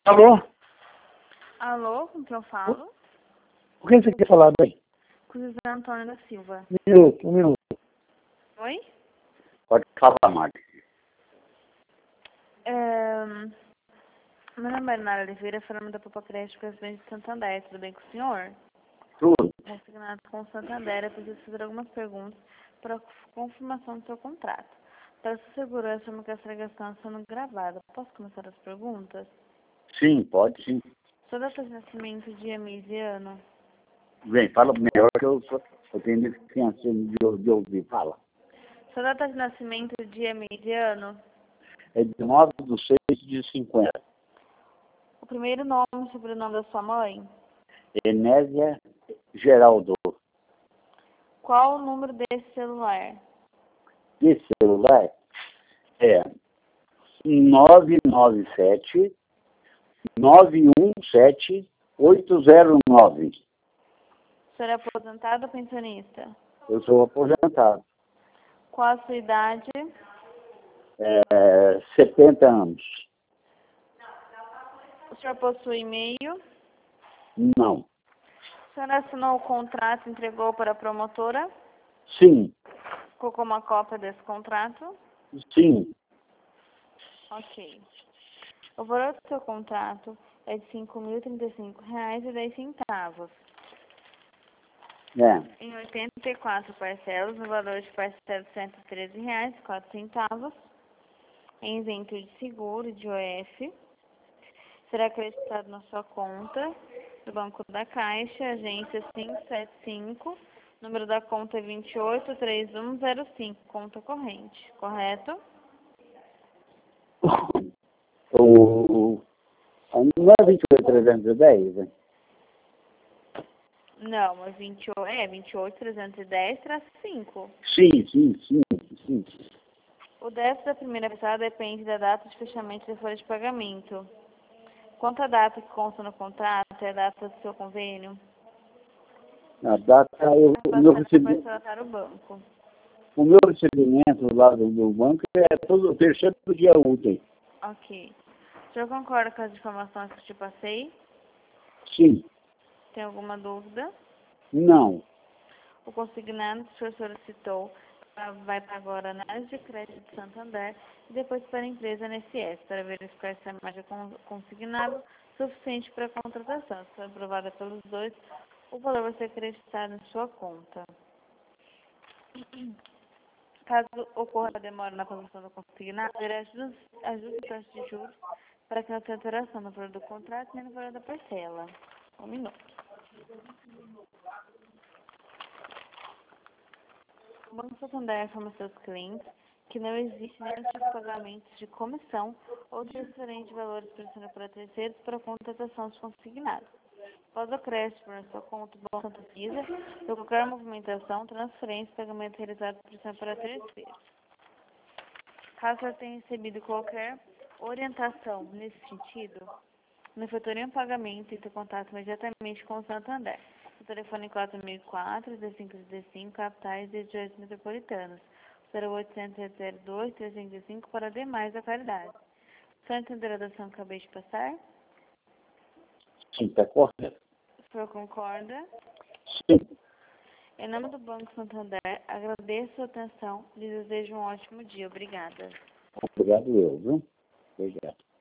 Alô? Alô, com quem eu falo? O que você quer falar, bem? Com José Antônio da Silva. Um minuto. Oi? Pode falar, Mari. Meu nome é Nara Oliveira, falando da Popacreche, presidente de Santander. Tudo bem com o senhor? Tudo. Consignado com o Santander, eu preciso fazer algumas perguntas para confirmação do seu contrato. Para sua segurança, uma ligação está sendo gravada. Posso começar as perguntas? Sim, pode sim. Sua data de nascimento, dia, mês e ano? Bem, fala melhor que eu tenho deficiência de ouvir. Fala. Sua data de nascimento, dia, mês e ano? É de 9/6/50. O primeiro nome e sobrenome da sua mãe? Enésia Geraldo. Qual o número desse celular? Esse celular é 997-917-809. O senhor é aposentado ou pensionista? Eu sou aposentado. Qual a sua idade? 70 anos. O senhor possui e-mail? Não. O senhor assinou o contrato e entregou para a promotora? Sim. Colocou uma cópia desse contrato? Sim. Ok. O valor do seu contrato é de R$ 5.035,10. Em 84 parcelas, no valor de parcela de R$ 113,04. Em isento de seguro de OF. Será acreditado na sua conta do Banco da Caixa, agência 575, número da conta é 283105, conta corrente, correto? Não é 28.310, né? Não, é 28310-5. Sim. O déficit da primeira parcela depende da data de fechamento da folha de pagamento. Quanto à data que consta no contrato, é a data do seu convênio? A data, Parcela para o banco. o meu recebimento lá do banco é todo o terceiro dia útil. Ok. O senhor concorda com as informações que eu te passei? Sim. Tem alguma dúvida? Não. O consignado que o senhor solicitou vai para agora a análise de crédito de Santander e depois para a empresa NSS para verificar se a margem consignado suficiente para a contratação. Se for aprovada pelos dois, o valor vai ser acreditado em sua conta. Caso ocorra demora na conversão do consignado, haverá ajuste de taxa de juros para que não tenha alteração no valor do contrato nem no valor da parcela. Um minuto. O Banco Santander informa seus clientes que não existe nenhum tipo de pagamentos de comissão ou transferência de valores pressionados para terceiros para a contratação de consignados. Após o crédito na sua conta, o Banco Santa Visa, ou qualquer movimentação, transferência e pagamento realizado para terceiros. Caso você tenha recebido qualquer orientação nesse sentido, não efetuou nenhum pagamento e ter contato imediatamente com o Santander. O telefone 4004-1535, capitais e regiões metropolitanas. 0800-02-305 para demais localidades. O senhor entendeu a dação que acabei de passar? Sim, está correto. O senhor concorda? Sim. Em nome do Banco Santander, agradeço a sua atenção e desejo um ótimo dia. Obrigada. Obrigado eu, viu? Obrigado.